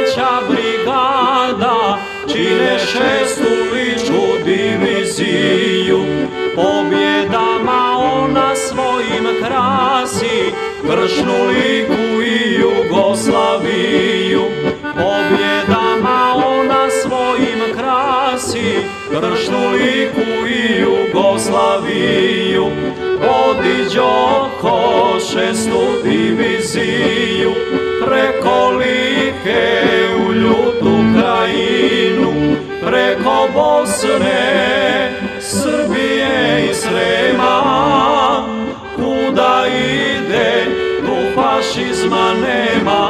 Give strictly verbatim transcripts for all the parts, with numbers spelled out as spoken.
treća brigada čine šestu ličku diviziju. Pobjedama ona svojim krasi kršnu liku i Jugoslaviju. Pobjedama ona svojim krasi kršnu liku i Jugoslaviju. Vodi Đoko šestu diviziju preko Like u ljutu krajinu, preko Bosne, Srbije i Srema. Kuda ide, tu fašizma nema.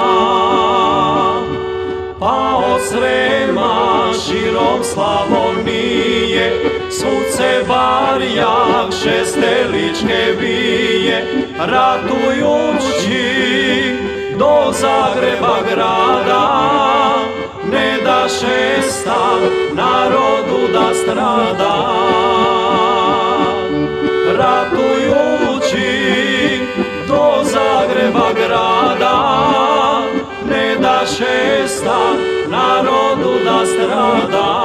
Pa od Srema širom Slavonije svud se barjak šeste ličke vije, ratujući do Zagreba grada, ne da šesta narodu da strada. Ratujući do Zagreba grada, ne da šesta narodu da strada.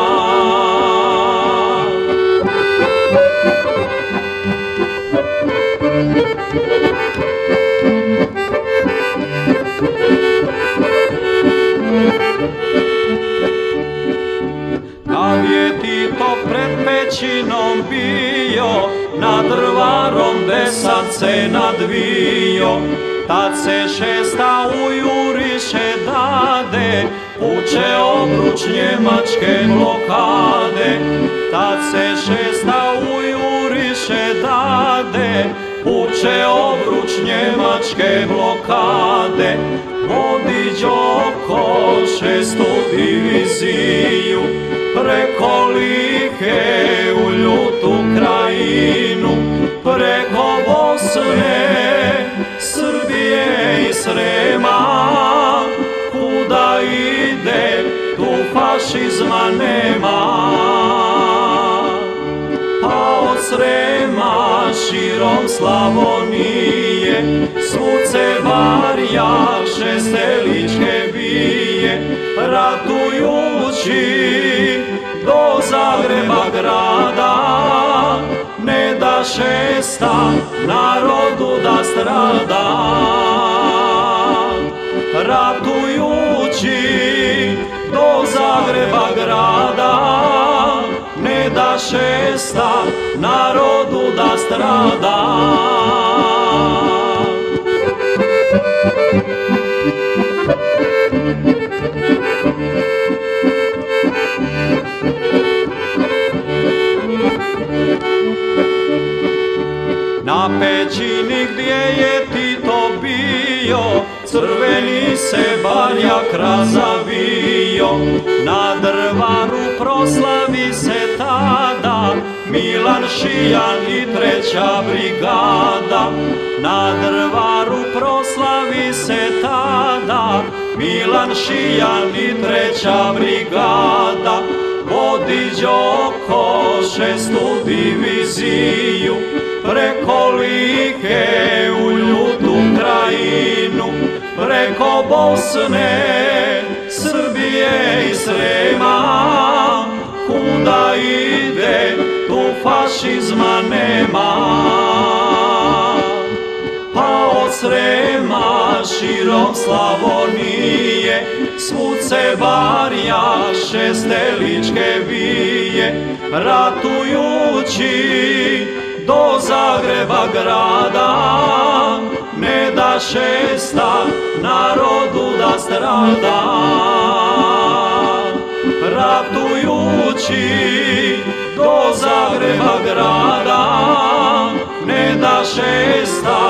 Kad je Tito pred pećinom bio, nad Drvarom desance nadvio, tad se šesta ujuriše dade, puče obruč njemačke blokade. Tad se šesta ujuriše dade, puče obruč njemačke blokade. Vodi Đoko šestu diviziju preko Like u ljutu krajinu, preko Bosne, Srbije i Srema. Kuda ide, tu fašizma nema. Pa od Srema širom Slavonije svud se varja šeste ličke vije, ratujući do Zagreba grada, ne da šesta narodu da strada. Ratujući do Zagreba grada, ne da šesta narodu da strada. Na pećini gdje je Tito bio, crveni se barjak razavio. Na Drvaru proslavi se tada Milan Šijan i treća brigada. Na Drvaru proslavi se tada Milan Šijan i treća brigada. Vodi Đoko šestu diviziju preko Like u ljutu krajinu, preko Bosne, Srbije i Srema. Kuda ide, tu fašizma nema. Pa od Srema širom Slavonije svud se varja šeste ličke vije, ratujući do Zagreba grada, ne da šesta narodu da strada. Ratujući do Zagreba grada, ne da šesta